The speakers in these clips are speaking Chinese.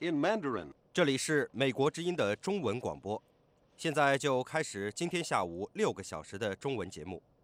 in Mandarin. 这里是美国之音的中文广播，现在就开始今天下午6个小时的中文节目。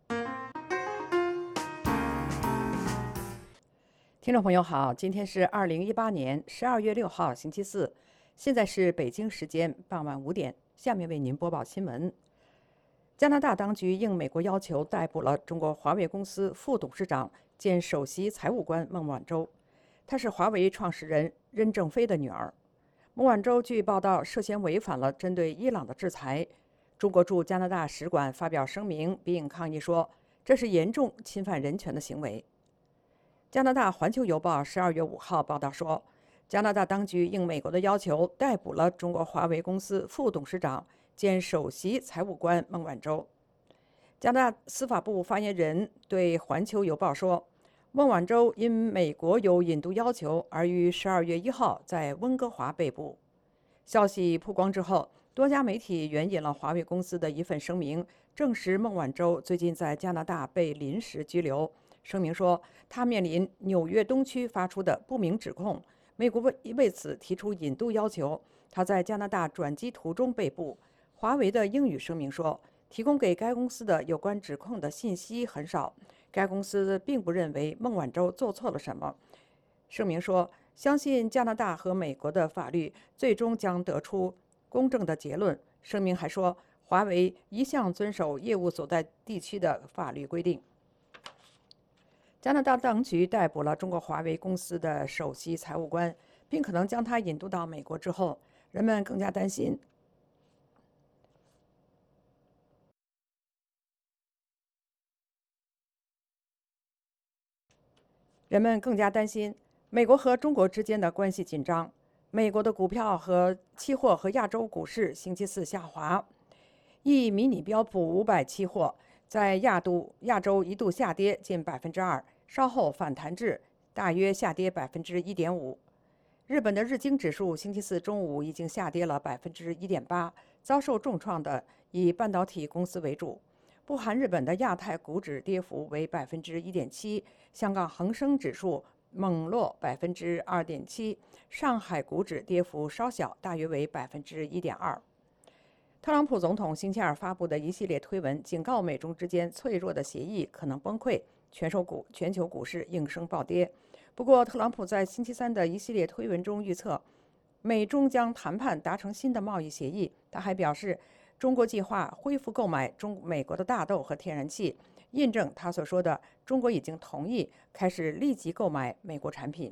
听众朋友好，今天是2018年12月6号星期四，现在是北京时间傍晚5点，下面为您播报新闻。加拿大当局应美国要求逮捕了中国华为公司副董事长兼首席财务官孟晚舟，她是华为创始人任正非的女儿。孟晚舟据报道涉嫌违反了针对伊朗的制裁，中国驻加拿大使馆发表声明并抗议说，这是严重侵犯人权的行为。加拿大《环球邮报》12月5号报道说，加拿大当局应美国的要求逮捕了中国华为公司副董事长兼首席财务官孟晚舟。加拿大司法部发言人对《环球邮报》说，孟晚舟因美国有引渡要求而于12月1号在温哥华被捕。消息曝光之后，多家媒体援引了华为公司的一份声明，证实孟晚舟最近在加拿大被临时拘留。声明说，他面临纽约东区发出的不明指控，美国为此提出引渡要求。他在加拿大转机途中被捕。华为的英语声明说，提供给该公司的有关指控的信息很少，该公司并不认为孟晚舟做错了什么。声明说，相信加拿大和美国的法律最终将得出公正的结论。声明还说，华为一向遵守业务所在地区的法律规定。加拿大当局逮捕了中国华为公司的首席财务官，并可能将他引渡到美国之后，人们更加担心美国和中国之间的关系紧张。美国的股票和期货和亚洲股市星期四下滑，一迷你标普500期货在亚洲一度下跌近2%，稍后反弹至大约下跌1.5%。日本的日经指数星期四中午已经下跌了1.8%，遭受重创的以半导体公司为主。不含日本的亚太股指跌幅为1.7%，香港恒生指数猛落2.7%，上海股指跌幅稍小，大约为1.2%。特朗普总统星期二发布的一系列推文，警告美中之间脆弱的协议可能崩溃，全球股市应声暴跌。不过，特朗普在星期三的一系列推文中预测，美中将谈判达成新的贸易协议。他还表示，中国计划恢复购买美国的大豆和天然气，印证他所说的中国已经同意开始立即购买美国产品。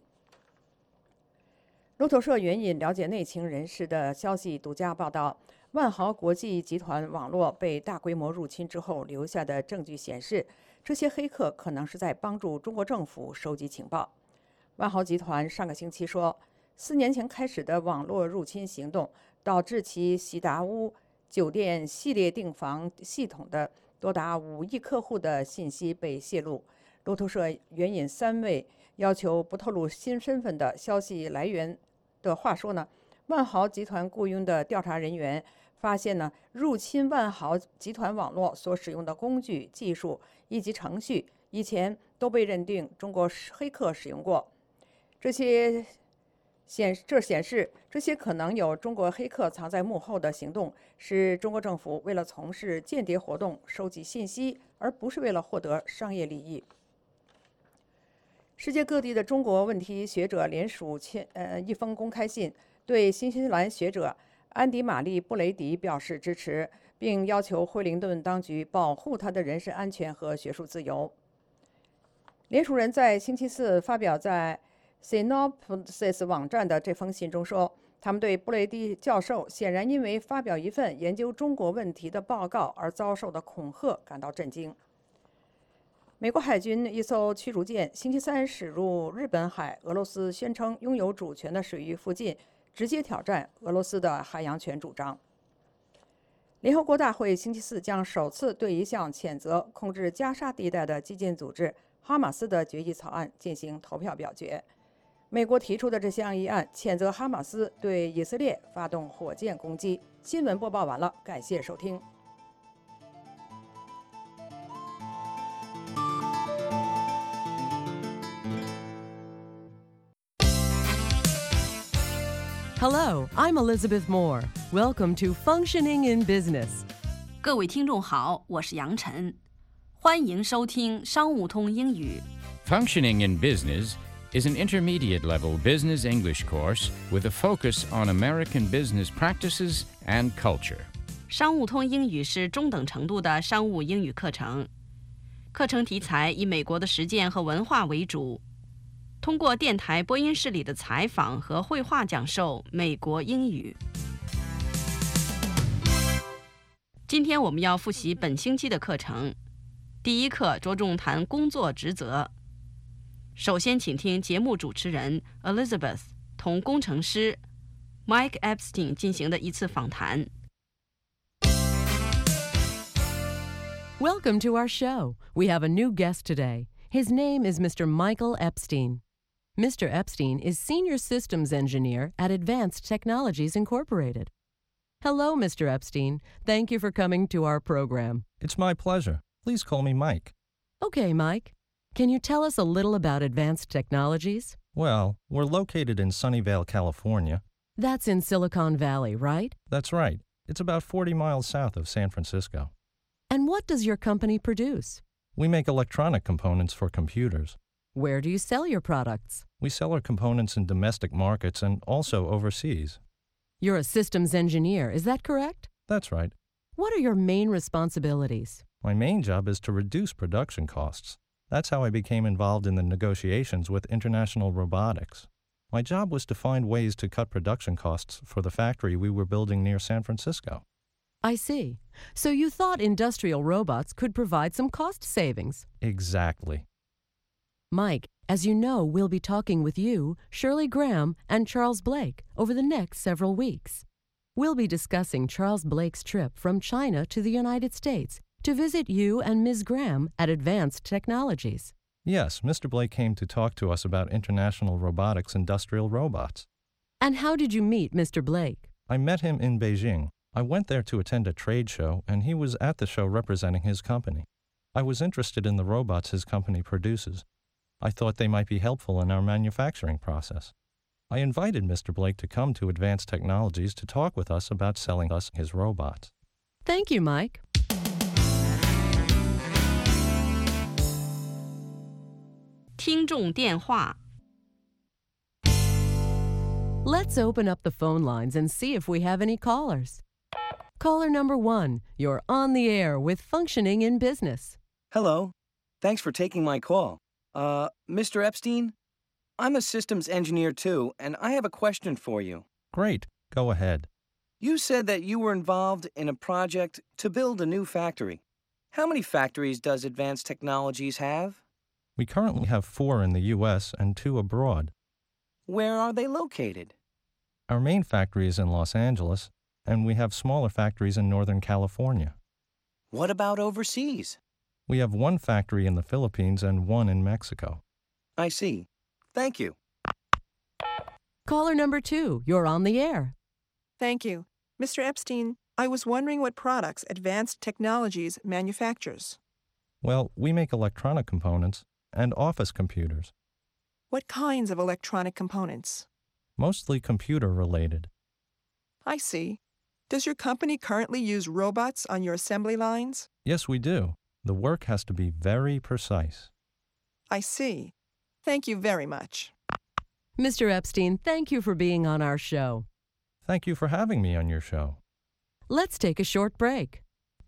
路透社援引了解内情人士的消息独家报道，万豪国际集团网络被大规模入侵之后留下的证据显示，这些黑客可能是在帮助中国政府收集情报。万豪集团上个星期说，4年前开始的网络入侵行动导致其喜达屋酒店系列订房系统的多达5亿客户的信息被泄露。路透社援引3位要求不透露新身份的消息来源的话说呢，万豪集团雇佣的调查人员发现呢，入侵万豪集团网络所使用的工具、技术以及程序以前都被认定中国黑客使用过。这显示这些可能有中国黑客藏在幕后的行动是中国政府为了从事间谍活动收集信息，而不是为了获得商业利益。世界各地的中国问题学者联署一封公开信，对新西兰学者安迪玛丽布雷迪表示支持，并要求惠灵顿当局保护他的人身安全和学术自由。联署人在星期四发表在 Synopsis 网站的这封信中说，他们对布雷迪教授显然因为发表一份研究中国问题的报告而遭受的恐吓感到震惊。美国海军一艘驱逐舰星期三驶入日本海俄罗斯宣称拥有主权的水域附近，直接挑战俄罗斯的海洋权主张。联合国大会星期四将首次对一项谴责控制加沙地带的激进组织哈马斯的决议草案进行投票表决。美国提出的这项议案谴责哈马斯对以色列发动火箭攻击。新闻播报完了，感谢收听。 Hello, I'm Elizabeth Moore. Welcome to Functioning in Business. 各位听众好，我是杨晨，欢迎收听商务通英语。 Functioning in Business is an intermediate-level business English course with a focus on American business practices and culture. 商务通英语是中等程度的商务英语课程，课程题材以美国的实践和文化为主，通过电台播音室里的采访和绘画讲授美国英语。今天我们要复习本星期的课程，第一课着重谈工作职责。首先请听节目主持人 Elizabeth 同工程师 Mike Epstein 进行的一次访谈。 Welcome to our show. We have a new guest today. His name is Mr. Michael Epstein. Mr. Epstein is Senior Systems Engineer at Advanced Technologies Incorporated. Hello, Mr. Epstein. Thank you for coming to our program. It's my pleasure. Please call me Mike. Okay, Mike. Can you tell us a little about Advanced Technologies? Well, we're located in Sunnyvale, California. That's in Silicon Valley, right? That's right. It's about 40 miles south of San Francisco. And what does your company produce? We make electronic components for computers. Where do you sell your products? We sell our components in domestic markets and also overseas. You're a systems engineer, is that correct? That's right. What are your main responsibilities? My main job is to reduce production costs. That's how I became involved in the negotiations with International Robotics. My job was to find ways to cut production costs for the factory we were building near San Francisco. I see. So you thought industrial robots could provide some cost savings. Exactly. Mike, as you know, we'll be talking with you, Shirley Graham, and Charles Blake over the next several weeks. We'll be discussing Charles Blake's trip from China to the United States to visit you and Ms. Graham at Advanced Technologies. Yes, Mr. Blake came to talk to us about International Robotics industrial robots. And how did you meet Mr. Blake? I met him in Beijing. I went there to attend a trade show, and he was at the show representing his company. I was interested in the robots his company produces. I thought they might be helpful in our manufacturing process. I invited Mr. Blake to come to Advanced Technologies to talk with us about selling us his robots. Thank you, Mike. Let's open up the phone lines and see if we have any callers. Caller number 1, you're on the air with Functioning in Business. Hello. Thanks for taking my call. Mr. Epstein? I'm a systems engineer too, and I have a question for you. Great. Go ahead. You said that you were involved in a project to build a new factory. How many factories does Advanced Technologies have? We currently have 4 in the U.S. and 2 abroad. Where are they located? Our main factory is in Los Angeles, and we have smaller factories in Northern California. What about overseas? We have 1 factory in the Philippines and 1 in Mexico. I see. Thank you. Caller number 2, you're on the air. Thank you. Mr. Epstein, I was wondering what products Advanced Technologies manufactures. Well, we make electronic components and office computers. What kinds of electronic components? Mostly computer-related. I see. Does your company currently use robots on your assembly lines? Yes, we do. The work has to be very precise. I see. Thank you very much. Mr. Epstein, thank you for being on our show. Thank you for having me on your show. Let's take a short break.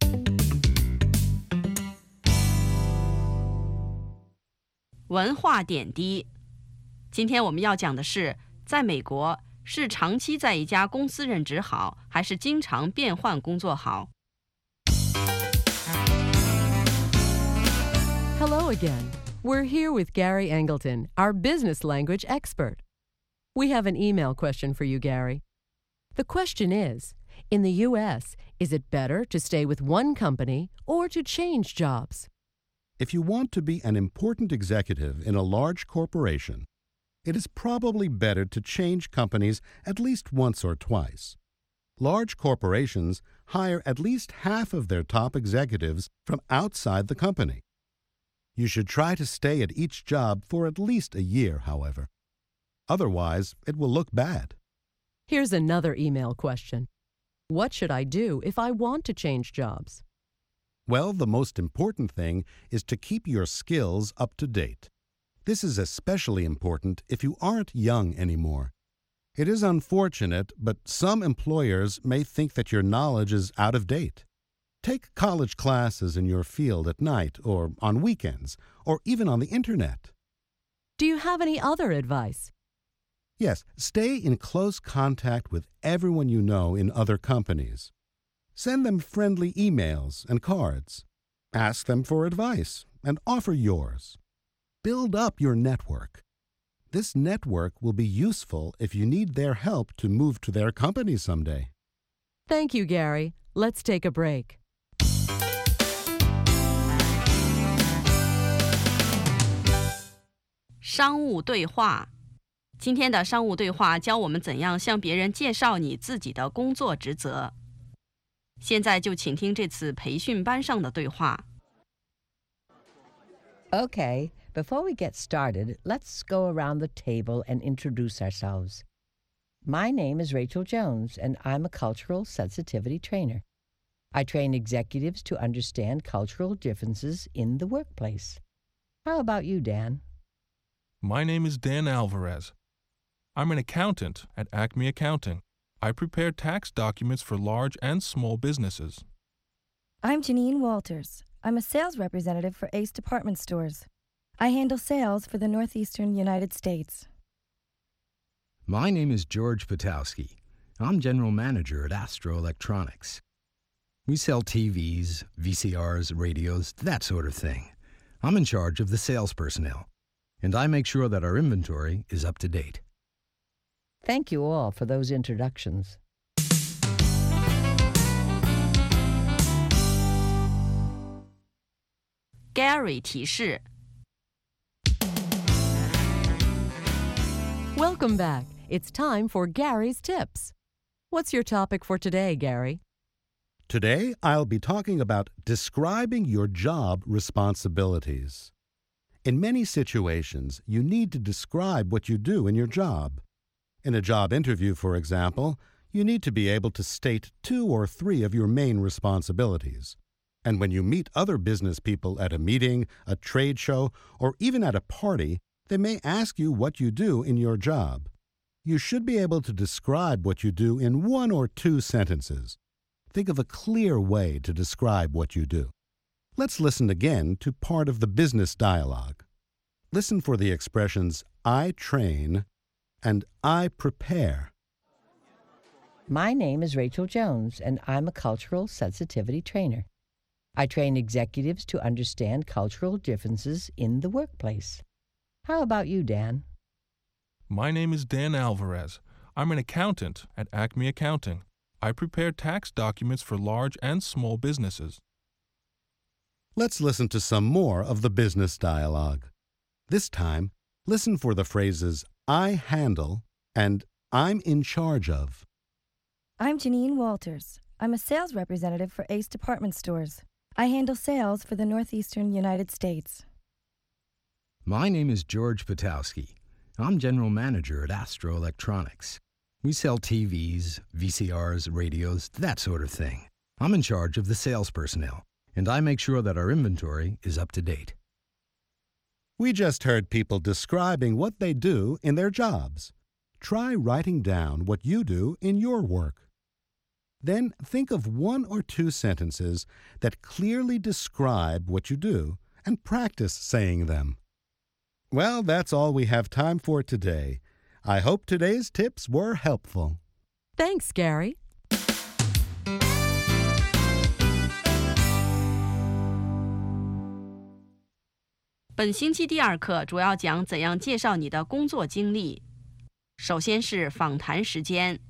文化点滴。今天我们要讲的是，在美国是长期在一家公司任职好，还是经常变换工作好？ Hello again. We're here with Gary Angleton, our business language expert. We have an email question for you, Gary. The question is, in the U.S., is it better to stay with one company or to change jobs? If you want to be an important executive in a large corporation, it is probably better to change companies at least once or twice. Large corporations hire at least half of their top executives from outside the company. You should try to stay at each job for at least a year, however. Otherwise, it will look bad. Here's another email question. What should I do if I want to change jobs? Well, the most important thing is to keep your skills up to date. This is especially important if you aren't young anymore. It is unfortunate, but some employers may think that your knowledge is out of date. Take college classes in your field at night or on weekends or even on the internet. Do you have any other advice? Yes, stay in close contact with everyone you know in other companies. Send them friendly emails and cards. Ask them for advice and offer yours. Build up your network. This network will be useful if you need their help to move to their company someday. Thank you, Gary. Let's take a break. 商务对话。今天的商务对话教我们怎样向别人介绍你自己的工作职责。现在就请听这次培训班上的对话。 Okay, before we get started, let's go around the table and introduce ourselves. My name is Rachel Jones, and I'm a cultural sensitivity trainer. I train executives to understand cultural differences in the workplace. How about you, Dan? My name is Dan Alvarez. I'm an accountant at Acme Accounting. I prepare tax documents for large and small businesses. I'm Janine Walters. I'm a sales representative for Ace Department Stores. I handle sales for the Northeastern United States. My name is George Patowski. I'm general manager at Astro Electronics. We sell TVs, VCRs, radios, that sort of thing. I'm in charge of the sales personnel, and I make sure that our inventory is up to date. Thank you all for those introductions. Gary 提示。 Welcome back. It's time for Gary's Tips. What's your topic for today, Gary? Today, I'll be talking about describing your job responsibilities. In many situations, you need to describe what you do in your job. In a job interview, for example, you need to be able to state 2 or 3 of your main responsibilities. And when you meet other business people at a meeting, a trade show, or even at a party, they may ask you what you do in your job. You should be able to describe what you do in 1 or 2 sentences. Think of a clear way to describe what you do. Let's listen again to part of the business dialogue. Listen for the expressions I train and I prepare. My name is Rachel Jones, and I'm a cultural sensitivity trainer. I train executives to understand cultural differences in the workplace. How about you, Dan? My name is Dan Alvarez. I'm an accountant at Acme Accounting. I prepare tax documents for large and small businesses. Let's listen to some more of the business dialogue. This time, listen for the phrases I handle and I'm in charge of. I'm Janine Walters. I'm a sales representative for Ace Department Stores. I handle sales for the Northeastern United States. My name is George Patowski. I'm general manager at Astro Electronics. We sell TVs, VCRs, radios, that sort of thing. I'm in charge of the sales personnel, and I make sure that our inventory is up to date. We just heard people describing what they do in their jobs. Try writing down what you do in your work. Then think of 1 or 2 sentences that clearly describe what you do and practice saying them. Well, that's all we have time for today. I hope today's tips were helpful. Thanks, Gary. 《本星期第2课主要讲怎样介绍你的工作经历。首先是访谈时间。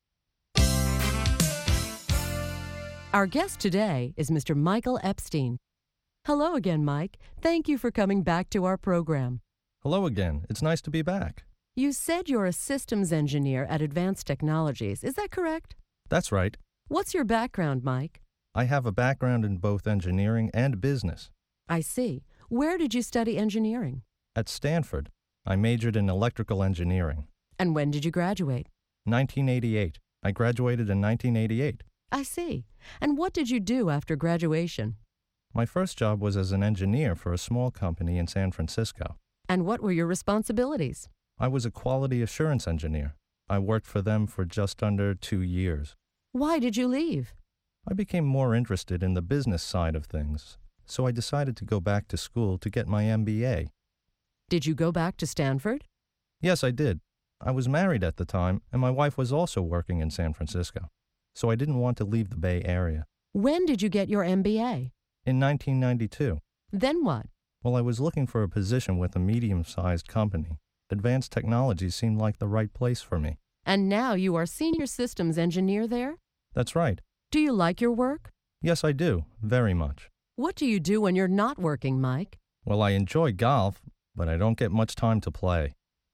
Our guest today is Mr. Michael Epstein. Hello again, Mike. Thank you for coming back to our program. Hello again. It's nice to be back. You said you're a systems engineer at Advanced Technologies. Is that correct? That's right. What's your background, Mike? I have a background in both engineering and business. I see. Where did you study engineering? At Stanford, I majored in electrical engineering. And when did you graduate? 1988. I graduated in 1988. I see. And what did you do after graduation? My first job was as an engineer for a small company in San Francisco. And what were your responsibilities? I was a quality assurance engineer. I worked for them for just under 2 years. Why did you leave? I became more interested in the business side of things, so I decided to go back to school to get my MBA. Did you go back to Stanford? Yes, I did. I was married at the time, and my wife was also working in San Francisco, so I didn't want to leave the Bay Area. When did you get your MBA? In 1992. Then what? Well, I was looking for a position with a medium-sized company. Advanced technology seemed like the right place for me. And now you are senior systems engineer there? That's right. Do you like your work? Yes, I do. Very much. What do you do when you're not working, Mike? Well, I enjoy golf, but I don't get much time to play.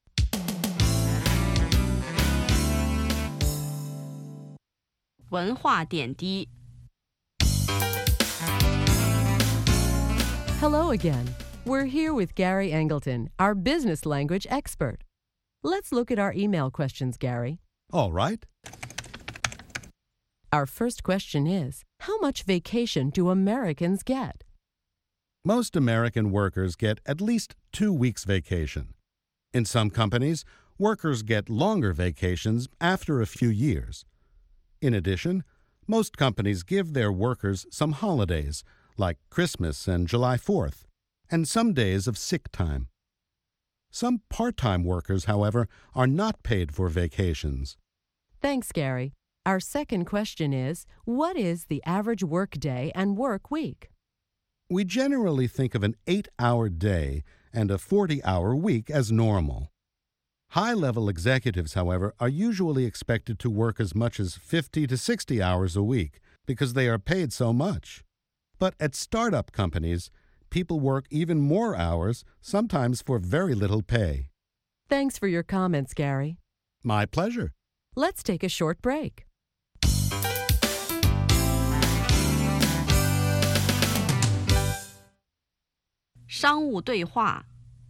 文化点滴 Hello again. We're here with Gary Angleton, our business language expert. Let's look at our email questions, Gary. All right. Our first question is, how much vacation do Americans get? Most American workers get at least 2 weeks vacation. In some companies, workers get longer vacations after a few years. In addition, most companies give their workers some holidays, like Christmas and July 4th, and some days of sick time. Some part-time workers, however, are not paid for vacations. Thanks, Gary. Our second question is, what is the average work day and work week? We generally think of an 8-hour day and a 40-hour week as normal. High-level executives, however, are usually expected to work as much as 50 to 60 hours a week because they are paid so much. But at startup companies, people work even more hours, sometimes for very little pay. Thanks for your comments, Gary. My pleasure. Let's take a short break. 商务对话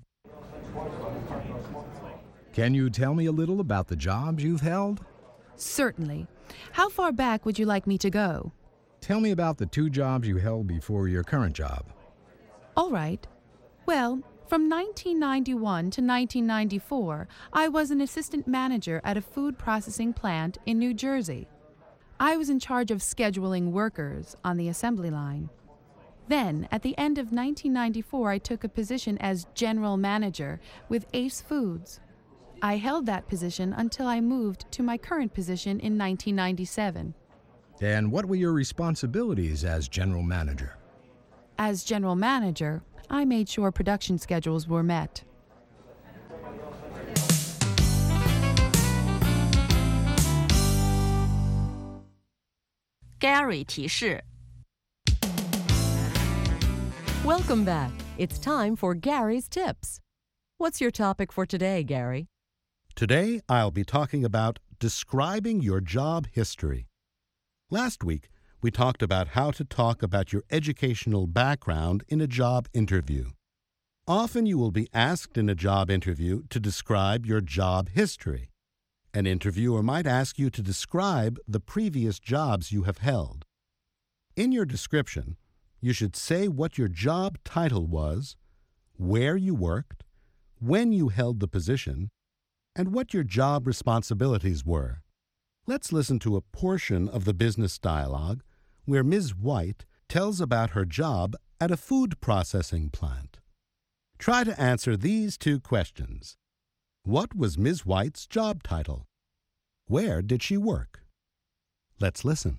Can you tell me a little about the jobs you've held? Certainly. How far back would you like me to go? Tell me about the 2 jobs you held before your current job. All right. Well, from 1991 to 1994, I was an assistant manager at a food processing plant in New Jersey. I was in charge of scheduling workers on the assembly line. Then, at the end of 1994, I took a position as general manager with Ace Foods. I held that position until I moved to my current position in 1997. And what were your responsibilities as general manager? As general manager, I made sure production schedules were met. Gary 提示 Welcome back. It's time for Gary's Tips. What's your topic for today, Gary? Today, I'll be talking about describing your job history. Last week, we talked about how to talk about your educational background in a job interview. Often you will be asked in a job interview to describe your job history. An interviewer might ask you to describe the previous jobs you have held. In your description, you should say what your job title was, where you worked, when you held the position, and what your job responsibilities were. Let's listen to a portion of the business dialogue where Ms. White tells about her job at a food processing plant. Try to answer these 2 questions. What was Ms. White's job title? Where did she work? Let's listen.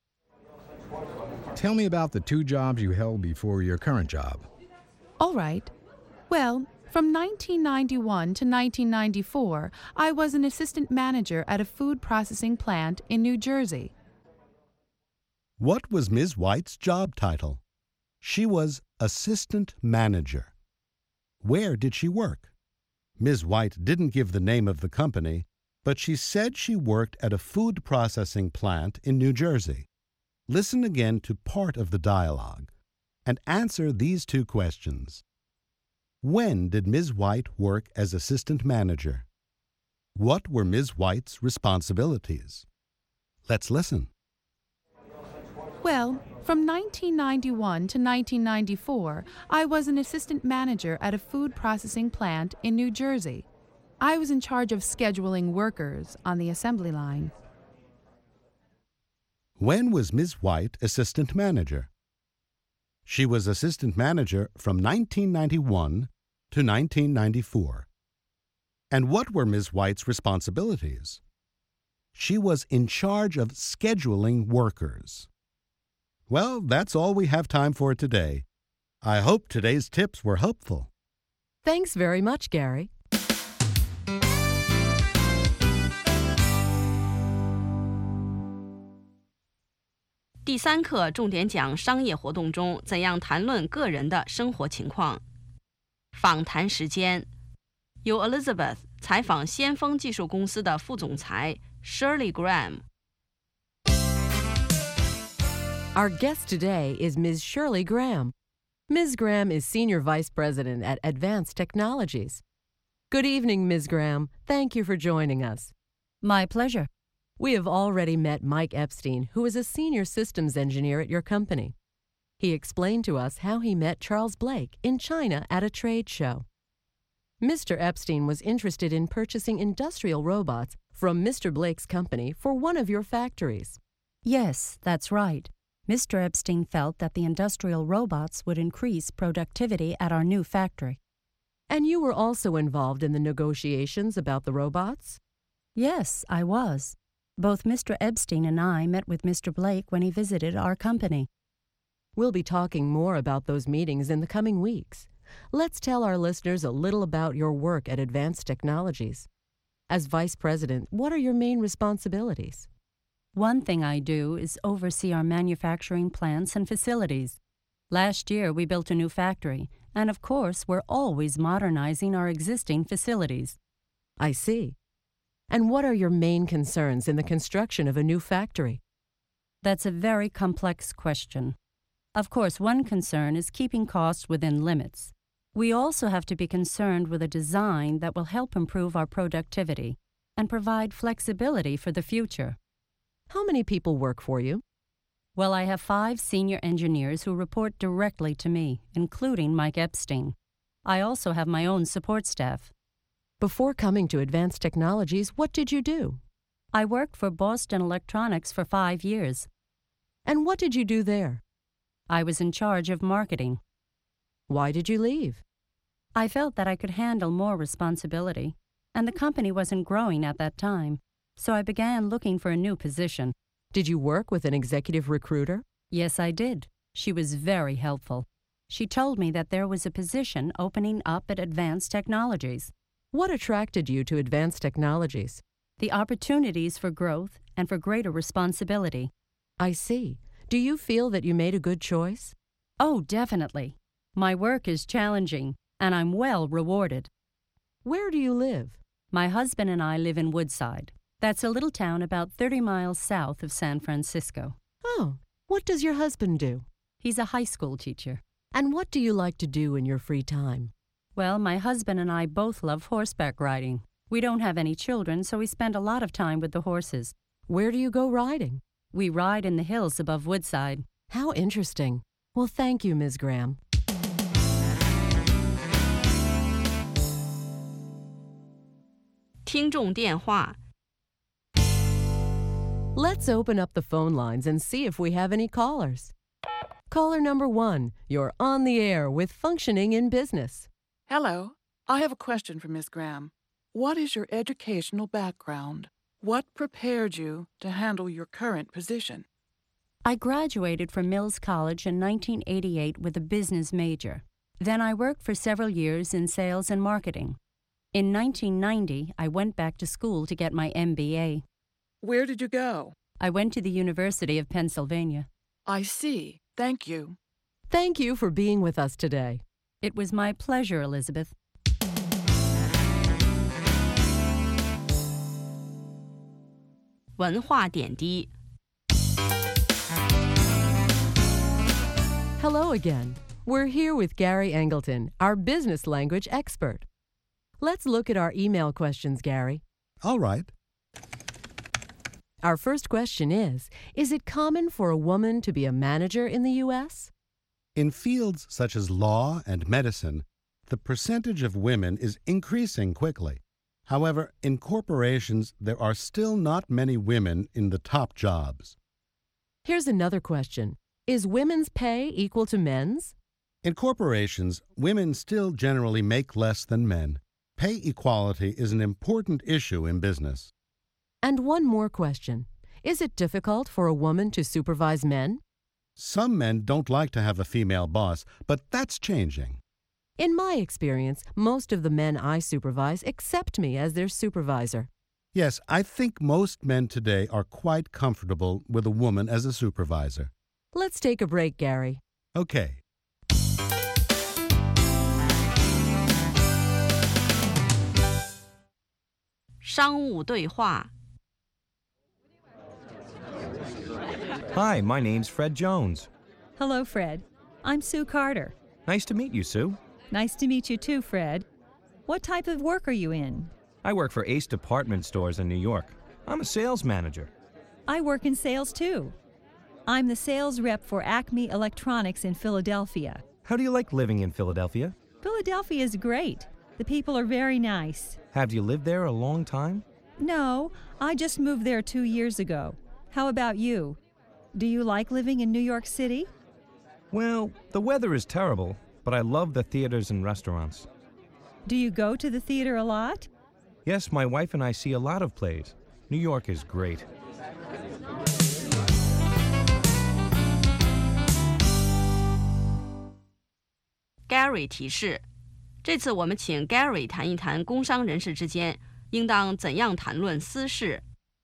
Tell me about the 2 jobs you held before your current job. All right. Well, from 1991 to 1994, I was an assistant manager at a food processing plant in New Jersey. What was Ms. White's job title? She was assistant manager. Where did she work? Ms. White didn't give the name of the company, but she said she worked at a food processing plant in New Jersey. Listen again to part of the dialogue and answer these 2 questions. When did Ms. White work as assistant manager? What were Ms. White's responsibilities? Let's listen. Well, from 1991 to 1994, I was an assistant manager at a food processing plant in New Jersey. I was in charge of scheduling workers on the assembly line. When was Ms. White assistant manager? She was assistant manager from 1991 to 1994. And what were Ms. White's responsibilities? She was in charge of scheduling workers. Well, that's all we have time for today. I hope today's tips were helpful. Thanks very much, Gary. 第3课重点讲商业活动中怎样谈论个人的生活情况。访谈时间，由 Elizabeth 采访先锋技术公司的副总裁 Shirley Graham。 Our guest today is Ms. Shirley Graham. Ms. Graham is Senior Vice President at Advanced Technologies. Good evening, Ms. Graham. Thank you for joining us. My pleasure. We have already met Mike Epstein, who is a senior systems engineer at your company. He explained to us how he met Charles Blake in China at a trade show. Mr. Epstein was interested in purchasing industrial robots from Mr. Blake's company for one of your factories. Yes, that's right. Mr. Epstein felt that the industrial robots would increase productivity at our new factory. And you were also involved in the negotiations about the robots? Yes, I was. Both Mr. Epstein and I met with Mr. Blake when he visited our company. We'll be talking more about those meetings in the coming weeks. Let's tell our listeners a little about your work at Advanced Technologies. As Vice President, what are your main responsibilities? One thing I do is oversee our manufacturing plants and facilities. Last year, we built a new factory, and of course, we're always modernizing our existing facilities. I see. And what are your main concerns in the construction of a new factory? That's a very complex question. Of course, one concern is keeping costs within limits. We also have to be concerned with a design that will help improve our productivity and provide flexibility for the future. How many people work for you? Well, I have 5 senior engineers who report directly to me, including Mike Epstein. I also have my own support staff. Before coming to Advanced Technologies, what did you do? I worked for Boston Electronics for 5 years. And what did you do there? I was in charge of marketing. Why did you leave? I felt that I could handle more responsibility, and the company wasn't growing at that time, so I began looking for a new position. Did you work with an executive recruiter? Yes, I did. She was very helpful. She told me that there was a position opening up at Advanced Technologies. What attracted you to Advanced Technologies? The opportunities for growth and for greater responsibility. I see. Do you feel that you made a good choice? Oh, definitely. My work is challenging, and I'm well rewarded. Where do you live? My husband and I live in Woodside. That's a little town about 30 miles south of San Francisco. Oh, what does your husband do? He's a high school teacher. And what do you like to do in your free time? Well, my husband and I both love horseback riding. We don't have any children, so we spend a lot of time with the horses. Where do you go riding? We ride in the hills above Woodside. How interesting. Well, thank you, Ms. Graham. Let's open up the phone lines and see if we have any callers. Caller number 1, you're on the air with Functioning in Business. Hello. I have a question for Ms. Graham. What is your educational background? What prepared you to handle your current position? I graduated from Mills College in 1988 with a business major. Then I worked for several years in sales and marketing. In 1990, I went back to school to get my MBA. Where did you go? I went to the University of Pennsylvania. I see. Thank you. Thank you for being with us today. It was my pleasure, Elizabeth. Hello again. We're here with Gary Angleton, our business language expert. Let's look at our email questions, Gary. All right. Our first question is it common for a woman to be a manager in the U.S.? In fields such as law and medicine, the percentage of women is increasing quickly. However, in corporations, there are still not many women in the top jobs. Here's another question. Is women's pay equal to men's? In corporations, women still generally make less than men. Pay equality is an important issue in business. And one more question. Is it difficult for a woman to supervise men? Some men don't like to have a female boss, but that's changing. In my experience, most of the men I supervise accept me as their supervisor. Yes, I think most men today are quite comfortable with a woman as a supervisor. Let's take a break, Gary. Okay. Hi, my name's Fred Jones. Hello, Fred. I'm Sue Carter. Nice to meet you, Sue. Nice to meet you too, Fred. What type of work are you in? I work for Ace Department Stores in New York. I'm a sales manager. I work in sales too. I'm the sales rep for Acme Electronics in Philadelphia. How do you like living in Philadelphia? Philadelphia is great. The people are very nice. Have you lived there a long time? No, I just moved there 2 years ago. How about you? Do you like living in New York City? Well, the weather is terrible, but I love the theaters and restaurants. Do you go to the theater a lot? Yes, my wife and I see a lot of plays. New York is great. Gary 提示：这次我们请 Gary 谈一谈工商人士之间应当怎样谈论私事。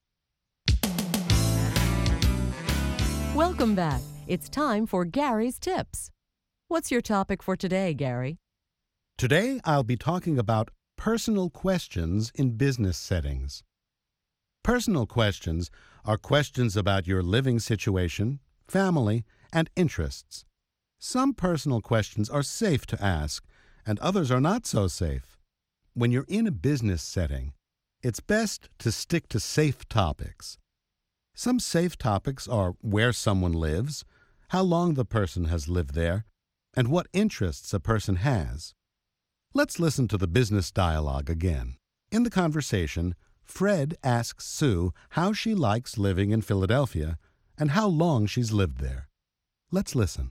Welcome back. It's time for Gary's Tips. What's your topic for today, Gary? Today, I'll be talking about personal questions in business settings. Personal questions are questions about your living situation, family, and interests. Some personal questions are safe to ask, and others are not so safe. When you're in a business setting, it's best to stick to safe topics. Some safe topics are where someone lives, how long the person has lived there, and what interests a person has. Let's listen to the business dialogue again. In the conversation, Fred asks Sue how she likes living in Philadelphia and how long she's lived there. Let's listen.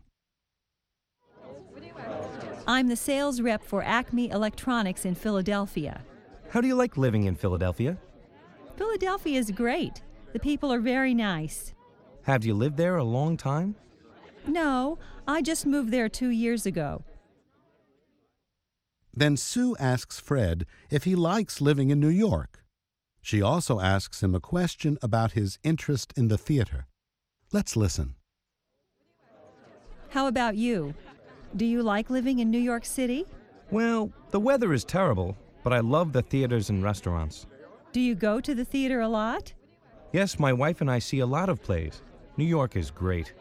I'm the sales rep for Acme Electronics in Philadelphia. How do you like living in Philadelphia? Philadelphia is great. The people are very nice. Have you lived there a long time? No, I just moved there 2 years ago. Then Sue asks Fred if he likes living in New York. She also asks him a question about his interest in the theater. Let's listen. How about you? Do you like living in New York City? Well, the weather is terrible, but I love the theaters and restaurants. Do you go to the theater a lot? Yes, my wife and I see a lot of plays. New York is great.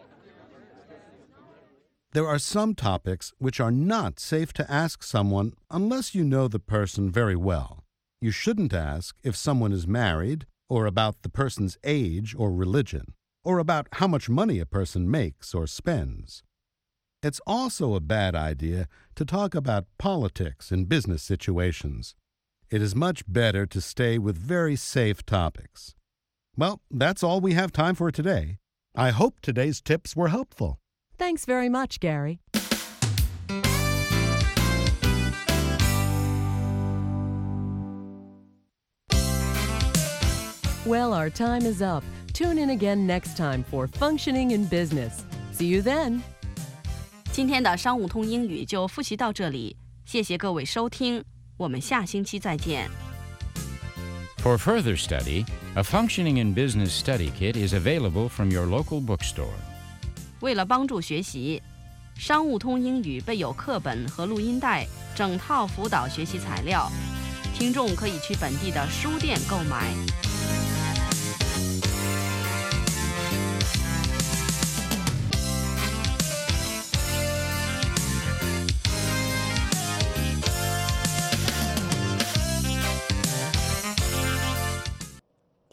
There are some topics which are not safe to ask someone unless you know the person very well. You shouldn't ask if someone is married, or about the person's age or religion, or about how much money a person makes or spends. It's also a bad idea to talk about politics in business situations. It is much better to stay with very safe topics. Well, that's all we have time for today. I hope today's tips were helpful. Thanks very much, Gary. Well, our time is up. Tune in again next time for Functioning in Business. See you then. 今天的商务通英语就复习到这里，谢谢各位收听，我们下星期再见。 For further study, a Functioning in Business Study Kit is available from your local bookstore. 为了帮助学习，商务通英语备有课本和录音带，整套辅导学习材料，听众可以去本地的书店购买。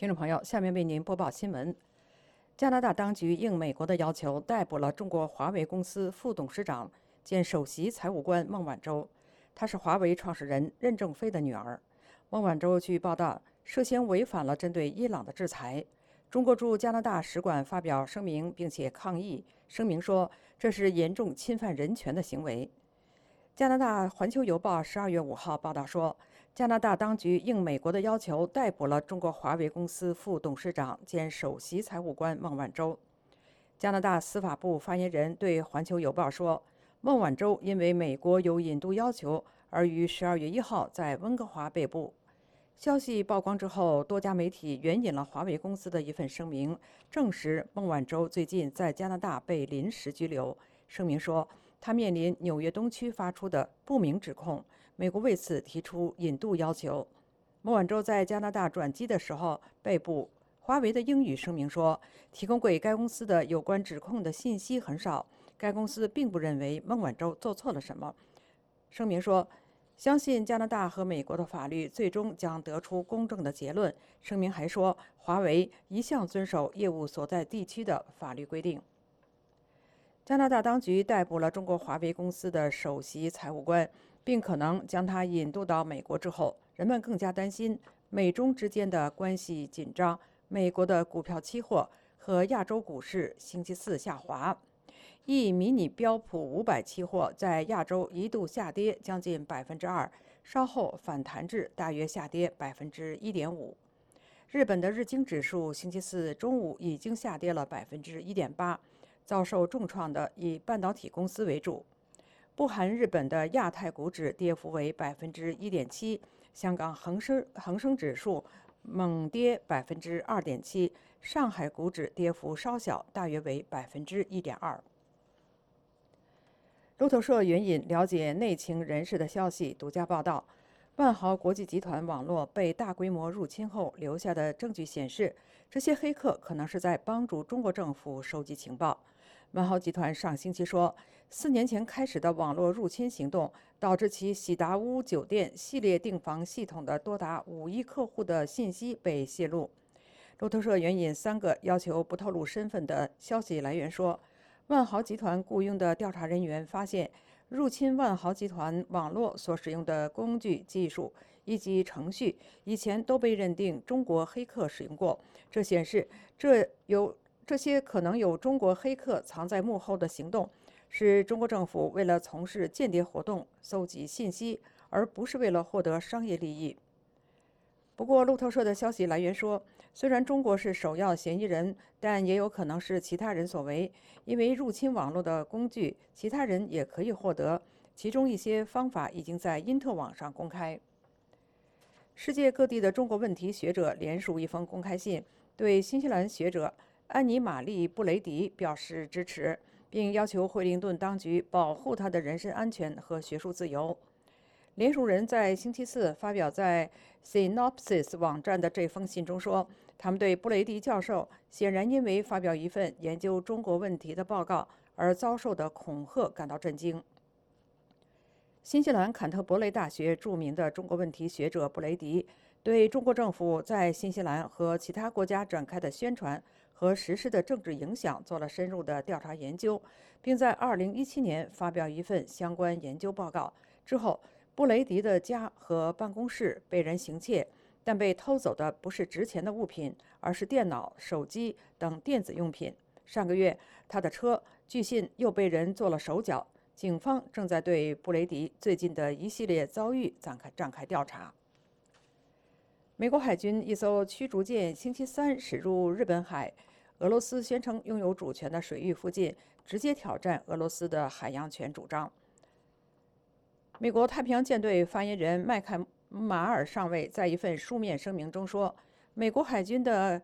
听众朋友，下面为您播报新闻。加拿大当局应美国的要求，逮捕了中国华为公司副董事长兼首席财务官孟晚舟。她是华为创始人任正非的女儿。孟晚舟据报道涉嫌违反了针对伊朗的制裁。中国驻加拿大使馆发表声明，并且抗议。声明说，这是严重侵犯人权的行为。加拿大《环球邮报》12月5号报道说，加拿大当局应美国的要求逮捕了中国华为公司副董事长兼首席财务官孟晚舟。加拿大司法部发言人对《环球邮报》说，孟晚舟因为美国有引渡要求而于12月1号在温哥华被捕。消息曝光之后，多家媒体援引了华为公司的一份声明，证实孟晚舟最近在加拿大被临时拘留。声明说，他面临纽约东区发出的不明指控，美国为此提出引渡要求。孟晚舟在加拿大转机的时候被捕。华为的英语声明说，提供给该公司的有关指控的信息很少，该公司并不认为孟晚舟做错了什么。声明说，相信加拿大和美国的法律最终将得出公正的结论。声明还说，华为一向遵守业务所在地区的法律规定。加拿大当局逮捕了中国华为公司的首席财务官，并可能将他引渡到美国之后，人们更加担心美中之间的关系紧张。美国的股票期货和亚洲股市星期四下滑，一迷你标普500期货在亚洲一度下跌将近2%，稍后反弹至大约下跌1.5%。日本的日经指数星期四中午已经下跌了1.8%，遭受重创的以半导体公司为主。不含日本的亚太股指跌幅为1.7%，香港恒生指数猛跌2.7%，上海股指跌幅稍小，大约为1.2%。路透社援引了解内情人士的消息独家报道，万豪国际集团网络被大规模入侵后留下的证据显示，这些黑客可能是在帮助中国政府收集情报。万豪集团上星期说，4年前开始的网络入侵行动导致其喜达屋酒店系列订房系统的多达5亿客户的信息被泄露。路透社援引3个要求不透露身份的消息来源说，万豪集团雇佣的调查人员发现，入侵万豪集团网络所使用的工具、技术以及程序以前都被认定中国黑客使用过。这显示这些可能有中国黑客藏在幕后的行动，是中国政府为了从事间谍活动搜集信息，而不是为了获得商业利益。不过，路透社的消息来源说，虽然中国是首要嫌疑人，但也有可能是其他人所为，因为入侵网络的工具，其他人也可以获得，其中一些方法已经在因特网上公开。世界各地的中国问题学者联署一封公开信，对新西兰学者安妮玛丽·布雷迪表示支持，并要求惠灵顿当局保护他的人身安全和学术自由。联署人在星期四发表在 Synopsis 网站的这封信中说，他们对布雷迪教授显然因为发表一份研究中国问题的报告而遭受的恐吓感到震惊。新西兰坎特伯雷大学著名的中国问题学者布雷迪对中国政府在新西兰和其他国家展开的宣传和实施的政治影响做了深入的调查研究，并在2017年发表一份相关研究报告。之后，布雷迪的家和办公室被人行窃，但被偷走的不是值钱的物品，而是电脑、手机等电子用品。上个月，他的车据信又被人做了手脚。警方正在对布雷迪最近的一系列遭遇展开调查。美国海军一艘驱逐舰星期三驶入日本海，俄罗斯宣称拥有主权的水域附近，直接挑战俄罗斯的海洋权主张。美国太平洋舰队发言人麦坎马尔上尉在一份书面声明中说，美国海军的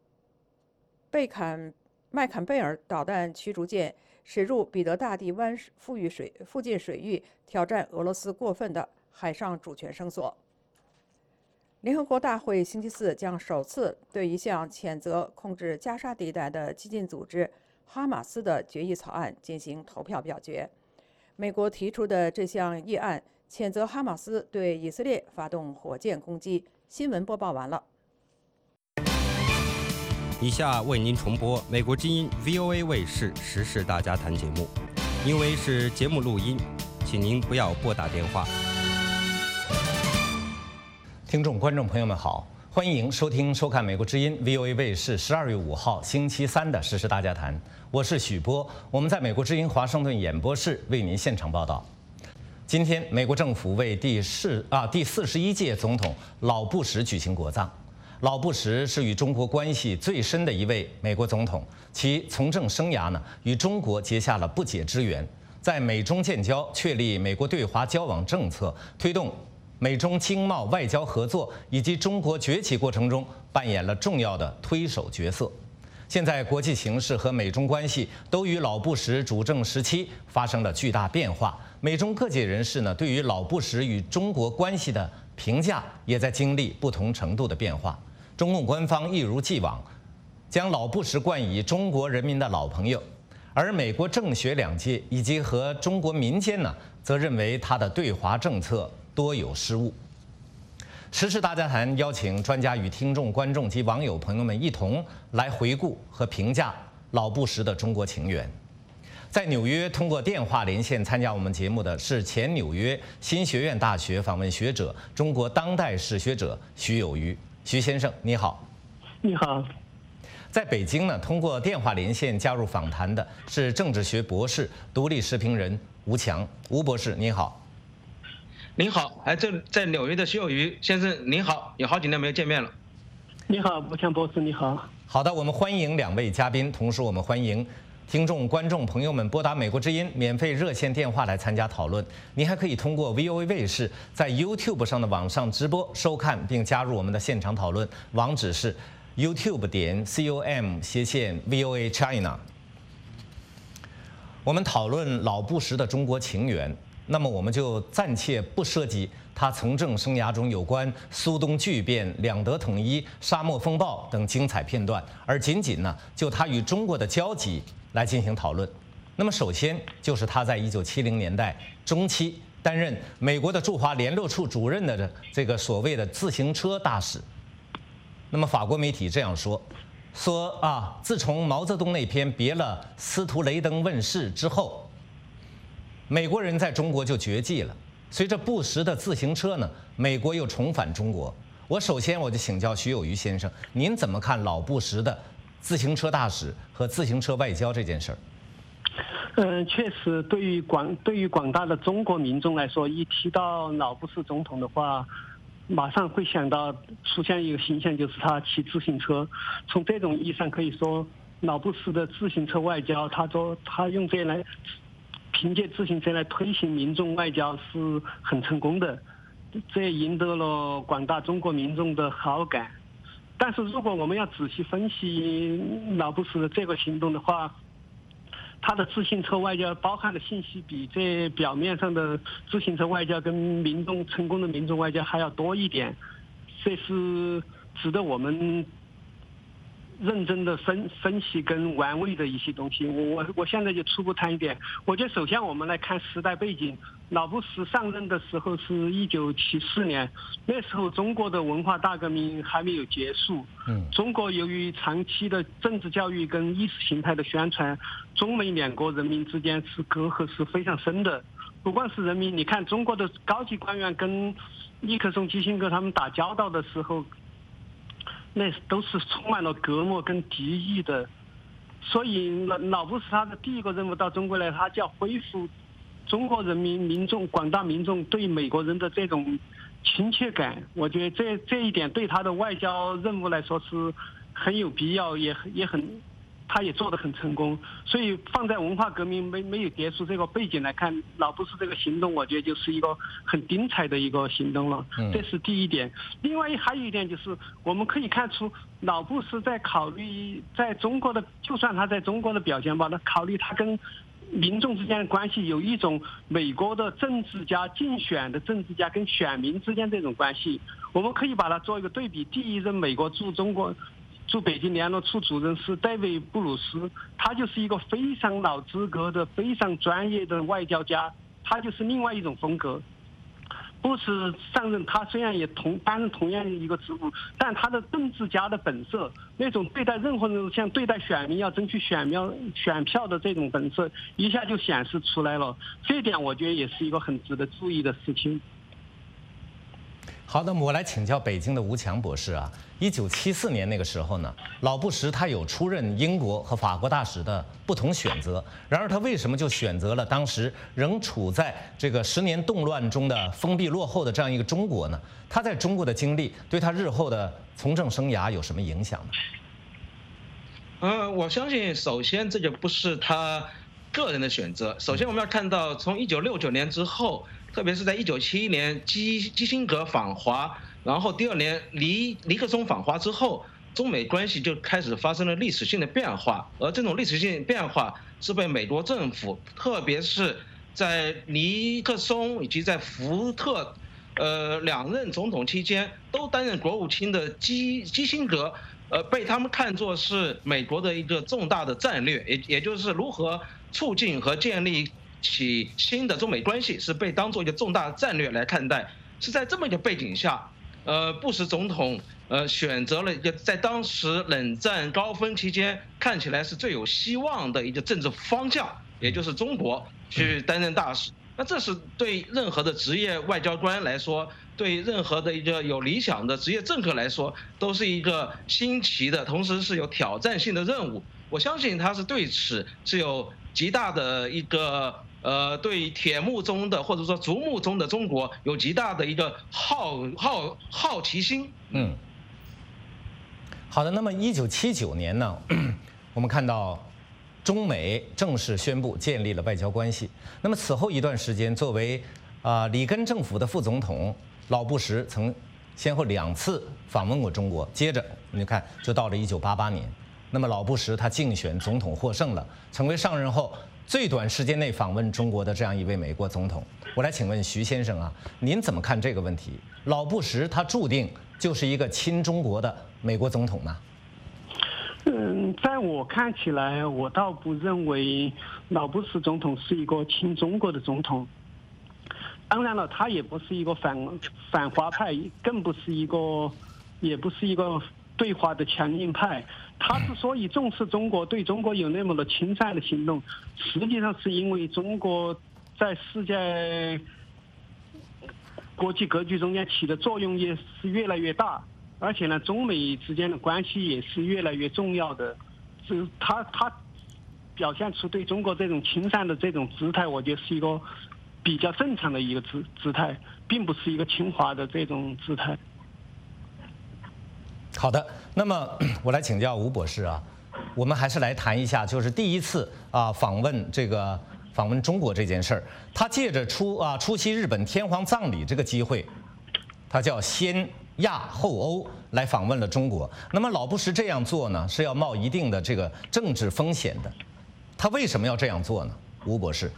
麦坎贝尔导弹驱逐舰驶入彼得大帝湾附近水域，挑战俄罗斯过分的海上主权声索。联合国大会星期四将首次对一项谴责控制加沙地带的激进组织哈马斯的决议草案进行投票表决。美国提出的这项议案谴责哈马斯对以色列发动火箭攻击。新闻播报完了。 以下为您重播美国之音 VOA 卫视时事大家谈节目，因为是节目录音，请您不要拨打电话。 听众、观众朋友们好，欢迎收听、收看美国之音 VOA 卫视12月5号星期三的时事大家谈，我是许波，我们在美国之音华盛顿演播室为您现场报道。今天，美国政府为第41届总统老布什举行国葬。老布什是与中国关系最深的一位美国总统，其从政生涯呢与中国结下了不解之缘，在美中建交、确立美国对华交往政策、推动美中经贸外交合作以及中国崛起过程中扮演了重要的推手角色。现在国际形势和美中关系都与老布什主政时期发生了巨大变化，美中各界人士呢对于老布什与中国关系的评价也在经历不同程度的变化。中共官方一如既往将老布什冠以中国人民的老朋友，而美国政学两界以及和中国民间呢，则认为他的对华政策多有失误。时事大家谈邀请专家与听众、观众及网友朋友们一同来回顾和评价老布什的中国情缘。在纽约通过电话连线参加我们节目的是前纽约新学院大学访问学者、中国当代史学者徐有余。徐先生，你好。 你好。 在北京呢，通过电话连线加入访谈的是政治学博士、独立时评人吴强。吴博士，你好。 您好，在纽约的徐有余先生，您好，有好几年没有见面了。你好，吴强博士，你好。 好的，我们欢迎两位嘉宾，同时我们欢迎听众、观众朋友们拨打美国之音免费热线电话来参加讨论。您还可以通过 VOA 卫视在 YouTube 上的网上直播收看并加入我们的现场讨论，网址是 youtube.com/VOA China。我们讨论老布什的中国情缘，那么我们就暂且不涉及他从政生涯中有关苏东巨变、两德统一、沙漠风暴等精彩片段，而仅仅呢就他与中国的交集来进行讨论。那么首先就是他在1970年代中期担任美国的驻华联络处主任的这个所谓的自行车大使。那么法国媒体这样说自从毛泽东那篇别了司徒雷登问世之后，美国人在中国就绝迹了。随着布什的自行车呢，美国又重返中国。首先我就请教徐有余先生，您怎么看老布什的自行车大使和自行车外交这件事儿？ 确实，对于广大的中国民众来说，一提到老布什总统的话，马上会想到出现一个形象，就是他骑自行车。从这种意义上可以说，老布什的自行车外交，他用这来凭借自行车来推行民众外交是很成功的，这也赢得了广大中国民众的好感。但是如果我们要仔细分析老布什的这个行动的话，他的自行车外交包含的信息比这表面上的自行车外交跟成功的民众外交还要多一点，这是值得我们认真的分析跟玩味的一些东西。我现在就初步谈一点。我觉得首先我们来看时代背景。老布什上任的时候是1974年，那时候中国的文化大革命还没有结束。中国由于长期的政治教育跟意识形态的宣传，中美两国人民之间是隔阂是非常深的。不光是人民，你看中国的高级官员跟尼克松、基辛格他们打交道的时候，那都是充满了隔膜跟敌意的。所以老布什他的第一个任务到中国来，他就要恢复中国人民广大民众对美国人的这种亲切感。我觉得这一点对他的外交任务来说是很有必要，他也做得很成功。所以放在文化革命没有结束这个背景来看，老布什这个行动，我觉得就是一个很精彩的一个行动了。这是第一点。另外还有一点就是，我们可以看出老布什在考虑在中国的，就算他在中国的表现吧，他考虑他跟民众之间的关系有一种美国的政治家竞选的政治家跟选民之间这种关系。我们可以把它做一个对比。第一任美国驻北京联络处主任是戴维·布鲁斯，他就是一个非常老资格的非常专业的外交家，他就是另外一种风格。 布什上任，他虽然也担任同样一个职务，但他的政治家的本色，那种对待任何人像对待选民要争取选票的这种本色，一下就显示出来了。这一点我觉得也是一个很值得注意的事情。 好的，我来请教北京的吴强博士啊。1974年那个时候呢，老布什他有出任英国和法国大使的不同选择，然而他为什么就选择了当时仍处在这个10年动乱中的封闭落后的这样一个中国呢？他在中国的经历对他日后的从政生涯有什么影响呢？我相信，首先这就不是他个人的选择。首先，我们要看到，从1969年之后，特别是在1971年基辛格访华，然后第2年尼克松访华之后，中美关系就开始发生了历史性的变化。而这种历史性变化是被美国政府，特别是在尼克松以及在福特2任总统期间都担任国务卿的基辛格。被他们看作是美国的一个重大的战略，也就是如何促进和建立起新的中美关系，是被当作一个重大战略来看待。是在这么一个背景下，布什总统选择了一个在当时冷战高峰期间看起来是最有希望的一个政治方向，也就是中国去担任大使。那这是对任何的职业外交官来说，对任何的一个有理想的职业政客来说，都是一个新奇的，同时是有挑战性的任务。我相信他是对此是有极大的一个对铁幕中的或者说竹幕中的中国有极大的一个好奇心。 好的，那么1979年呢，我们看到中美正式宣布建立了外交关系。那么此后一段时间，作为里根政府的副总统，老布什曾先后2次访问过中国。接着你看，就到了1988年，那么老布什他竞选总统获胜了，成为上任后最短时间内访问中国的这样一位美国总统。我来请问徐先生啊，您怎么看这个问题？老布什他注定就是一个亲中国的美国总统吗？ 在我看起来，我倒不认为老布什总统是一个亲中国的总统。当然了，他也不是一个反华派，更不是一个，也不是一个对华的强硬派。他之所以重视中国，对中国有那么的亲善的行动，实际上是因为中国在世界国际格局中间起的作用也是越来越大。而且呢，中美之间的关系也是越来越重要的。他表现出对中国这种亲善的这种姿态，我觉得是一个比较正常的一个姿态，并不是一个亲华的这种姿态。 好的，那么我来请教吴博士啊，我们还是来谈一下，就是第一次访问中国这件事儿。他借着出席日本天皇葬礼这个机会，他叫先亚后欧来访问了中国。那么老布什这样做呢，是要冒一定的这个政治风险的。他为什么要这样做呢？吴博士。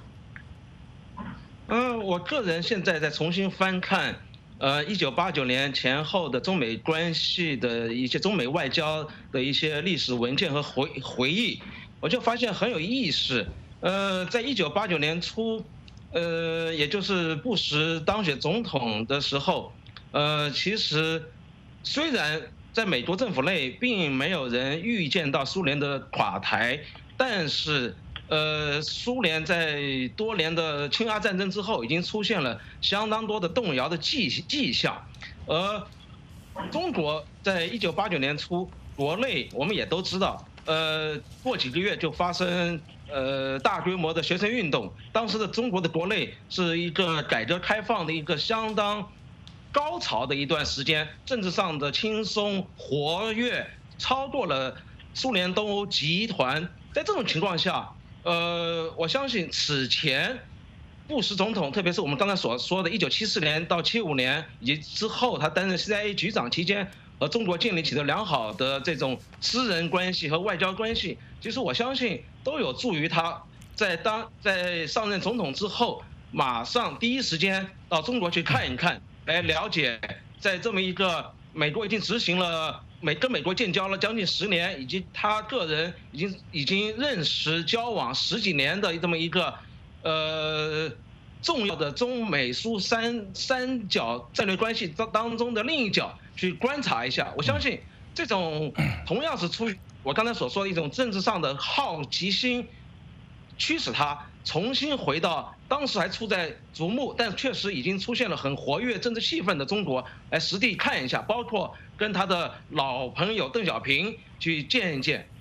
我个人现在在重新翻看1989年前后的中美关系的一些中美外交的一些历史文件和回忆，我就发现很有意思。在1989年初，也就是布什当选总统的时候，其实虽然在美国政府内并没有人预见到苏联的垮台，但是苏联在多年的侵华战争之后，已经出现了相当多的动摇的迹象。而中国在1989年初，国内我们也都知道，过几个月就发生大规模的学生运动。当时的中国的国内是一个改革开放的一个相当高潮的一段时间，政治上的轻松活跃超过了苏联东欧集团。在这种情况下，我相信此前布什总统，特别是我们刚才所说的1974年到75年，以及之后他担任 CIA 局长期间，和中国建立起的良好的这种私人关系和外交关系，其实我相信都有助于他在上任总统之后，马上第一时间到中国去看一看，来了解在这么一个美国已经执行了跟美国建交了将近10年，以及他个人已经认识交往10几年的这么一个重要的中美苏三角战略关系当中的另一角去观察一下。我相信这种同样是出于我刚才所说的一种政治上的好奇心，驱使他重新回到当时还处在瞩目，但确实已经出现了很活跃政治气氛的中国来实地看一下，包括跟他的老朋友邓小平去见一见。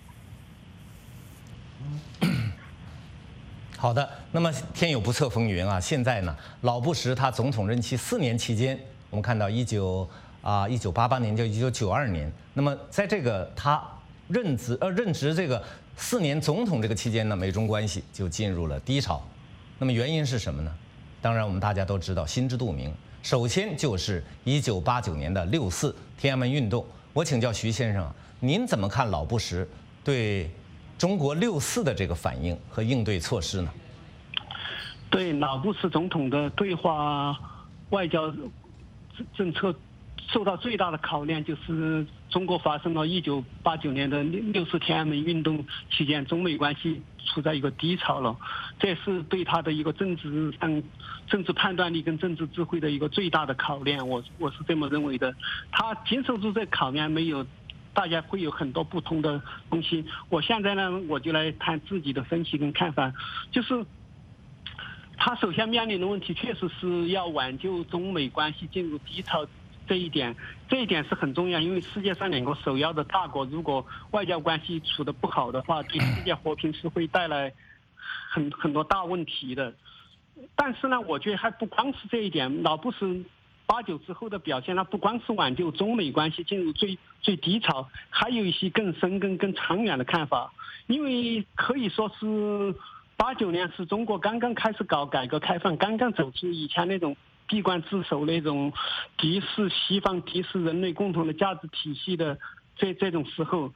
好的，那么天有不测风云啊，现在呢，老布什他总统任期4年期间，我们看到1988年到1992年，那么在这个他任职这个4年总统这个期间呢，美中关系就进入了低潮。那么原因是什么呢？当然我们大家都知道，心知肚明。首先就是1989年的6·4天安门运动。我请教徐先生啊，您怎么看老布什对中国6·4的这个反应和应对措施呢？ 对老布什总统的对华外交政策受到最大的考验，就是中国发生了1989年的6·4天安门运动期间，中美关系处在一个低潮了，这是对他的一个政治判断力跟政治智慧的一个最大的考验，我是这么认为的。他经受住这考验没有？大家会有很多不同的东西。我现在呢，我就来谈自己的分析跟看法，就是他首先面临的问题确实是要挽救中美关系进入低潮。这一点是很重要，因为世界上2个首要的大国，如果外交关系处得不好的话，对世界和平是会带来很多大问题的。但是呢，我觉得还不光是这一点，老布什89之后的表现，它不光是挽救中美关系进入最低潮，还有一些更深更长远的看法。因为可以说是89年是中国刚刚开始搞改革开放，刚刚走出以前那种闭关自守那种敌视西方、敌视人类共同的价值体系的这种时候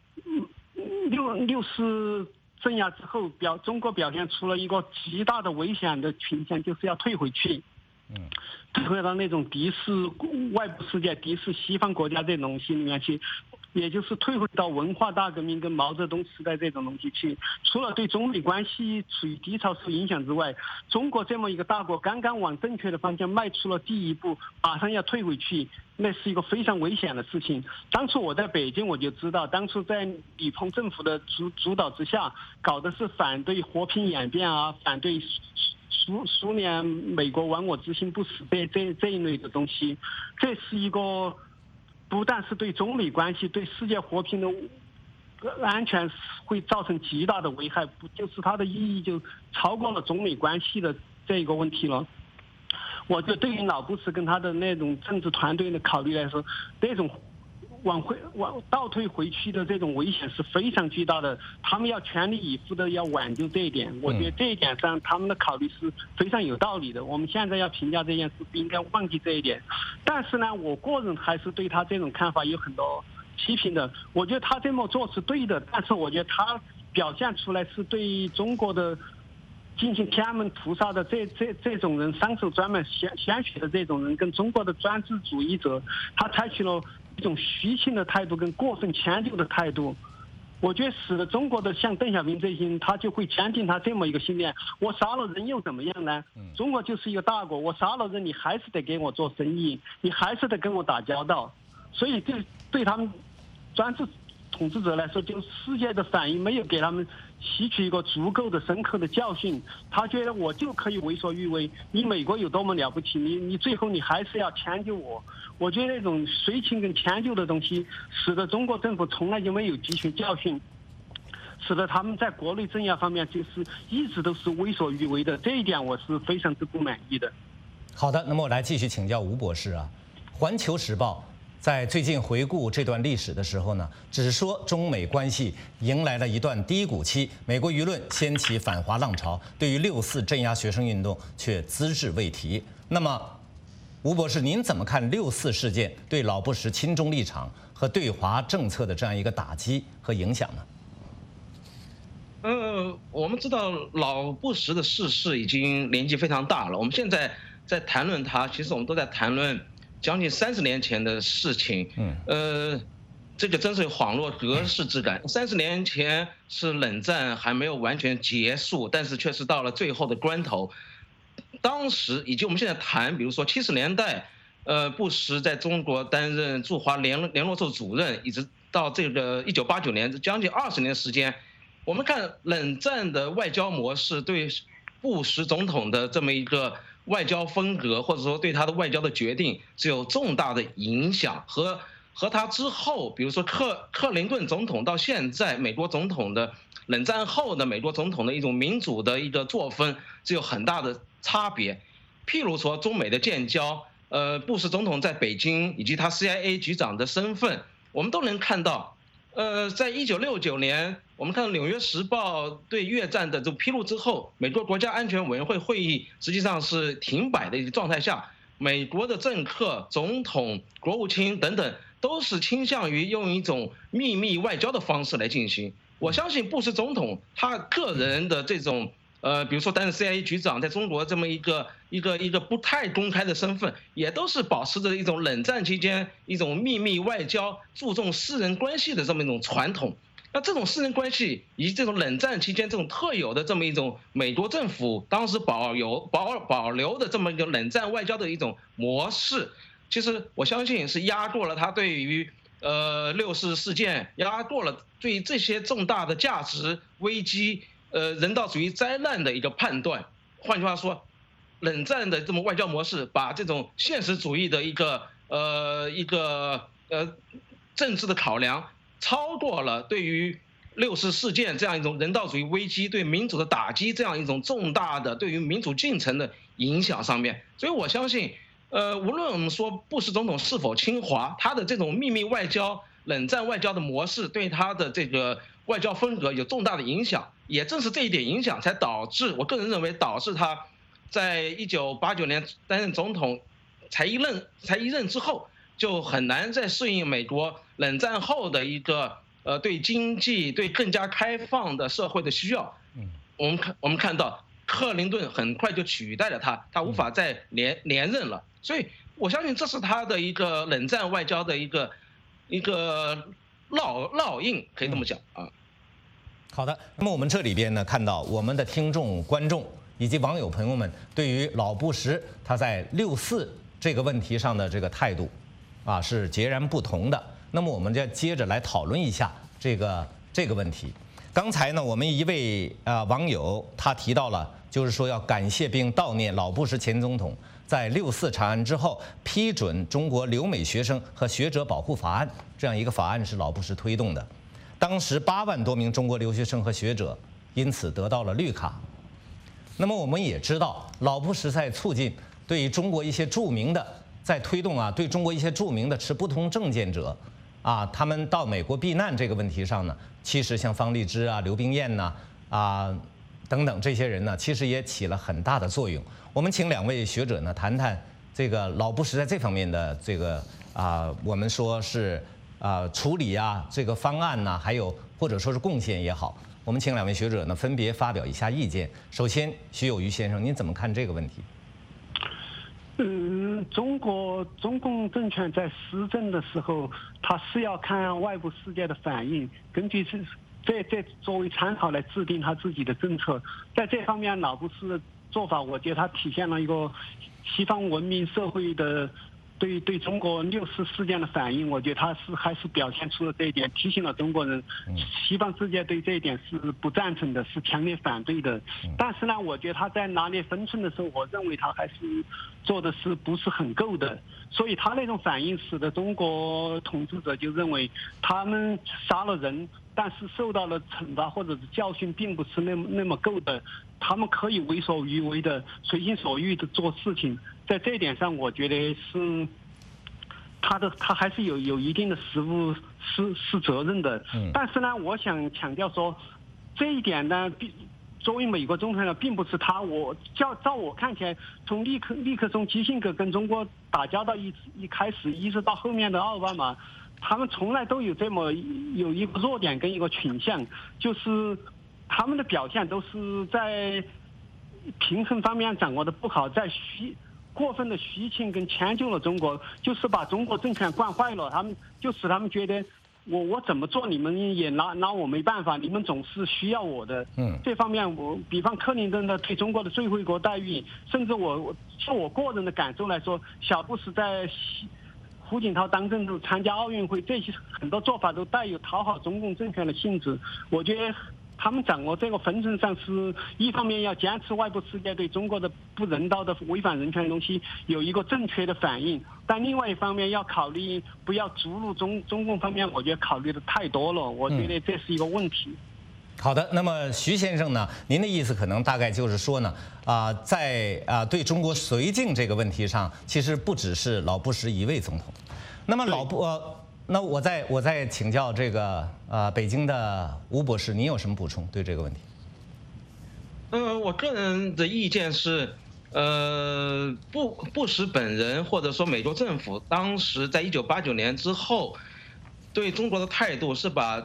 ，6·4镇压之后，中国表现出了一个极大的危险的倾向，就是要退回去，退回到那种敌视外部世界、敌视西方国家这种东西里面去。也就是退回到文化大革命跟毛泽东时代这种东西去。除了对中美关系处于低潮受影响之外，中国这么一个大国刚刚往正确的方向迈出了第一步，马上要退回去，那是一个非常危险的事情。当初我在北京我就知道，当初在李鹏政府的主导之下，搞的是反对和平演变啊，反对苏联美国亡我之心不死这一类的东西。这是一个不但是对中美关系、对世界和平的安全会造成极大的危害，不就是它的意义就超过了中美关系的这个问题了。我觉得对于老布什跟他的那种政治团队的考虑来说，那种倒退回去的这种危险是非常巨大的，他们要全力以赴的要挽救这一点。我觉得这一点上他们的考虑是非常有道理的。我们现在要评价这件事，不应该忘记这一点。但是呢，我个人还是对他这种看法有很多批评的。我觉得他这么做是对的，但是我觉得他表现出来是对中国的进行天安门屠杀的这种人，伤手专门鲜血的这种人，跟中国的专制主义者，他采取了一种虚情的态度跟过分迁就的态度，我觉得使得中国的像邓小平这些人，他就会坚定他这么一个信念：我杀了人又怎么样呢？中国就是一个大国，我杀了人，你还是得给我做生意，你还是得跟我打交道。所以对他们专制统治者来说，就世界的反应没有给他们吸取一个足够的深刻的教训，他觉得我就可以为所欲为，你美国有多么了不起，你最后你还是要迁就我。我觉得那种随情跟迁就的东西，使得中国政府从来就没有汲取教训，使得他们在国内镇压方面就是一直都是为所欲为的，这一点我是非常之不满意的。 好的，那么我来继续请教吴博士啊，《环球时报》在最近回顾这段历史的时候呢，只说中美关系迎来了一段低谷期，美国舆论掀起反华浪潮，对于6·4镇压学生运动却只字未提。那么，吴博士，您怎么看6·4事件对老布什亲中立场和对华政策的这样一个打击和影响呢？ 我们知道老布什的逝世已经年纪非常大了，我们现在在谈论他，其实我们都在谈论将近30年前的事情，这个真是恍若隔世之感。30年前是冷战还没有完全结束，但是却是到了最后的关头。 当时以及我们现在谈，比如说70年代，布什在中国担任驻华联络处主任，一直到这个1989年，将近20年的时间，我们看冷战的外交模式对布什总统的这么一个外交风格，或者说对他的外交的决定是有重大的影响，和他之后，比如说克林顿总统到现在美国总统的冷战后的美国总统的一种民主的一个作风是有很大的差别。譬如说中美的建交，布什总统在北京以及他 CIA 局长的身份，我们都能看到，在1969年，我们看到《纽约时报》对越战的这披露之后，美国国家安全委员会会议实际上是停摆的一个状态下，美国的政客、总统、国务卿等等都是倾向于用一种秘密外交的方式来进行。我相信布什总统他个人的这种比如说担任 CIA 局长，在中国这么一个不太公开的身份，也都是保持着一种冷战期间一种秘密外交、注重私人关系的这么一种传统。那这种私人关系以及这种冷战期间这种特有的这么一种美国政府当时保留的这么一个冷战外交的一种模式，其实我相信是压过了他对于64事件，压过了对这些重大的价值危机、人道主义灾难的一个判断。换句话说，冷战的这么外交模式，把这种现实主义的一个政治的考量，超过了对于60事件这样一种人道主义危机对民主的打击这样一种重大的对于民主进程的影响上面。所以我相信，无论我们说布什总统是否亲华，他的这种秘密外交、冷战外交的模式对他的这个外交风格有重大的影响。也正是这一点影响，才导致我个人认为导致他在1989年担任总统才一任之后，就很难再适应美国冷战后的一个对经济、对更加开放的社会的需要。我们看到克林顿很快就取代了他无法再连任了。所以我相信这是他的一个冷战外交的一个烙印，可以这么讲啊。 好的，那么我们这里边呢，看到我们的听众、观众以及网友朋友们对于老布什他在64这个问题上的这个态度，是截然不同的。那么我们就接着来讨论一下这个问题。刚才呢，我们一位网友他提到了，就是说要感谢并悼念老布什前总统在64查案之后批准中国留美学生和学者保护法案，这样一个法案是老布什推动的。当时8万多名中国留学生和学者因此得到了绿卡。那么我们也知道，老布什在促进对于中国一些著名的，在推动对中国一些著名的持不同政见者他们到美国避难这个问题上呢，其实像方励之刘冰燕等等这些人呢，其实也起了很大的作用。我们请2位学者呢谈谈这个老布什在这方面的这个我们说是处理这个方案呢，还有或者说是贡献也好，我们请2位学者呢分别发表一下意见。首先，徐有余先生，您怎么看这个问题？ 中共政权在施政的时候，他是要看外部世界的反应，根据这作为参考来制定他自己的政策。在这方面，老布什的做法，我觉得他体现了一个西方文明社会的对中国60事件的反应。我觉得他还是表现出了这一点，提醒了中国人，西方世界对这一点是不赞成的，是强烈反对的。但是呢，我觉得他在拿捏分寸的时候，我认为他还是做的是不是很够的。所以他那种反应使得中国统治者就认为他们杀了人，但是受到了惩罚或者是教训并不是那么够的，他们可以为所欲为的随心所欲的做事情。在这一点上，我觉得是他还是有一定的实务是责任的。但是呢，我想强调说，这一点呢，作为美国总统呢，并不是他。照我看起来，从尼克松、基辛格跟中国打交道一开始，一直到后面的奥巴马，他们从来都有有一个弱点跟一个倾向，就是他们的表现都是在平衡方面掌握的不好，在过分的虚情跟迁就了中国，就是把中国政权惯坏了。他们就使他们觉得我怎么做你们也拿我没办法，你们总是需要我的。这方面比方克林顿的对中国的最惠国待遇，甚至就我个人的感受来说，小布什在胡锦涛当政府参加奥运会，这些很多做法都带有讨好中共政权的性质。我觉得他们掌握这个分寸上是一方面要坚持外部世界对中国的不人道的违反人权的东西有一个正确的反应，但另外一方面要考虑不要注入中共方面，我觉得考虑的太多了，我觉得这是一个问题。 好的，那么徐先生呢？您的意思可能大概就是说呢，在对中国绥靖这个问题上，其实不只是老布什一位总统。那么那我再请教这个北京的吴博士，您有什么补充对这个问题？ 我个人的意见是，布什本人或者说美国政府当时在1989年之后对中国的态度是把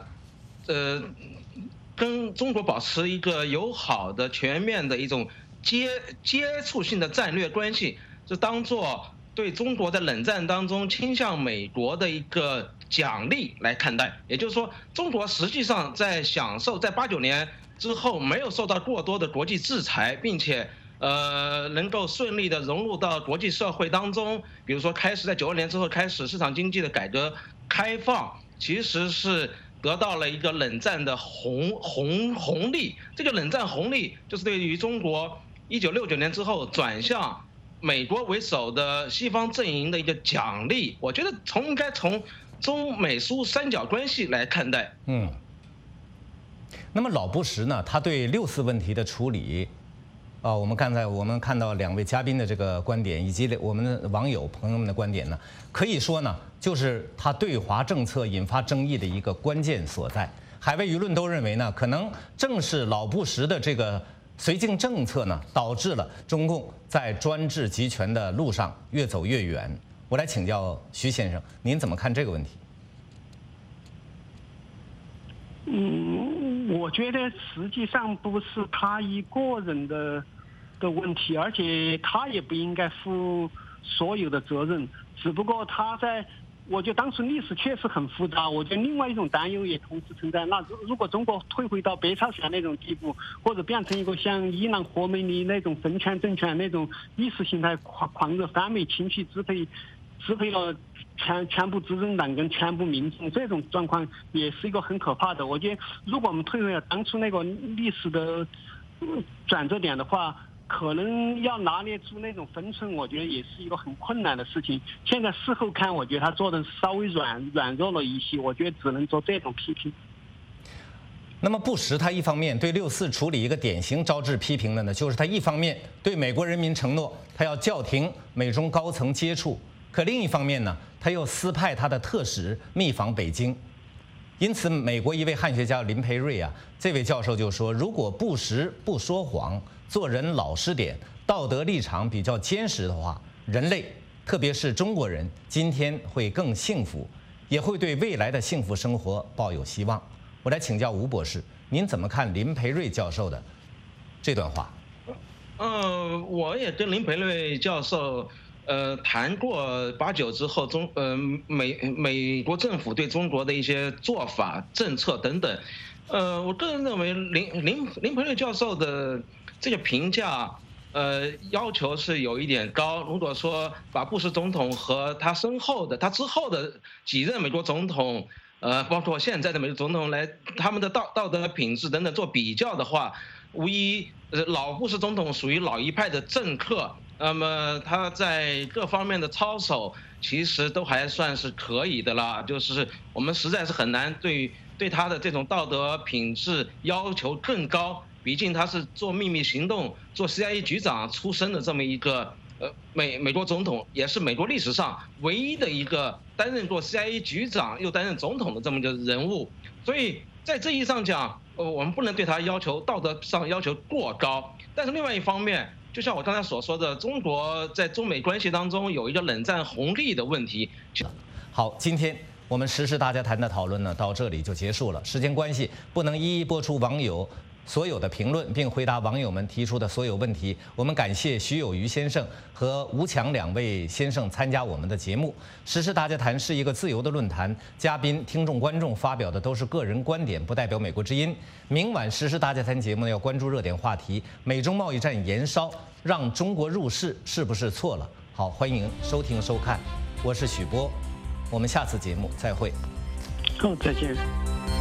跟中国保持一个友好的、全面的一种接触性的战略关系，是当作对中国在冷战当中倾向美国的一个奖励来看待。也就是说，中国实际上在89年之后没有受到过多的国际制裁，并且能够顺利的融入到国际社会当中。比如说，在92年之后开始市场经济的改革开放，其实是得到了一个冷战的红利。这个冷战红利就是对于中国1969年之后转向美国为首的西方阵营的一个奖励。我觉得应该从中美苏三角关系来看待。 那么老布什呢，他对6·4问题的处理，我们看到2位嘉宾的这个观点，以及我们的网友朋友们的观点呢，可以说呢，就是他对华政策引发争议的一个关键所在。海外舆论都认为呢，可能正是老布什的这个绥靖政策呢，导致了中共在专制集权的路上越走越远。我来请教徐先生，您怎么看这个问题？ 我觉得实际上不是他一个人的问题，而且他也不应该负所有的责任。只不过我觉得当时历史确实很复杂。我觉得另外一种担忧也同时存在。那如果中国退回到北朝鲜那种地步，或者变成一个像伊朗霍梅尼那种神权政权那种意识形态狂热反美情绪支配了全部执政党跟全部民众，这种状况也是一个很可怕的。我觉得如果我们退回了当初那个历史的转折点的话，可能要拿捏出那种分寸，我觉得也是一个很困难的事情。现在事后看，我觉得他做的稍微软弱了一些，我觉得只能做这种批评。 那么布什他一方面对6·4处理一个典型招致批评的呢，就是他一方面对美国人民承诺他要叫停美中高层接触，可另一方面呢，他又私派他的特使密访北京。因此，美国一位汉学家林培瑞这位教授就说，如果布什不说谎，做人老实点，道德立场比较坚实的话，人类，特别是中国人，今天会更幸福，也会对未来的幸福生活抱有希望。我来请教吴博士，您怎么看林培瑞教授的这段话？ 我也跟林培瑞教授谈过89之后美国政府对中国的一些做法、政策等等。我个人认为林培瑞教授的这个评价，要求是有一点高。如果说把布什总统和他之后的几任美国总统，包括现在的美国总统他们的道德品质等等做比较的话，无疑老布什总统属于老一派的政客，那么他在各方面的操守其实都还算是可以的啦。就是我们实在是很难对他的这种道德品质要求更高。毕竟他是做秘密行动、做 CIA 局长出身的这么一个美国总统，也是美国历史上唯一的一个担任过 CIA 局长又担任总统的这么一个人物。所以在这意义上讲，我们不能对他道德上要求过高。但是另外一方面，就像我刚才所说的，中国在中美关系当中有一个冷战红利的问题。 好，今天我们时事大家谈的讨论呢，到这里就结束了。时间关系，不能一一播出网友所有的评论，并回答网友们提出的所有问题。我们感谢徐有余先生和吴强2位先生参加我们的节目。时事大家谈是一个自由的论坛，嘉宾、听众、观众发表的都是个人观点，不代表美国之音。明晚时事大家谈节目呢，要关注热点话题：美中贸易战延烧，让中国入市是不是错了？好，欢迎收听收看，我是许波，我们下次节目再会。 再见。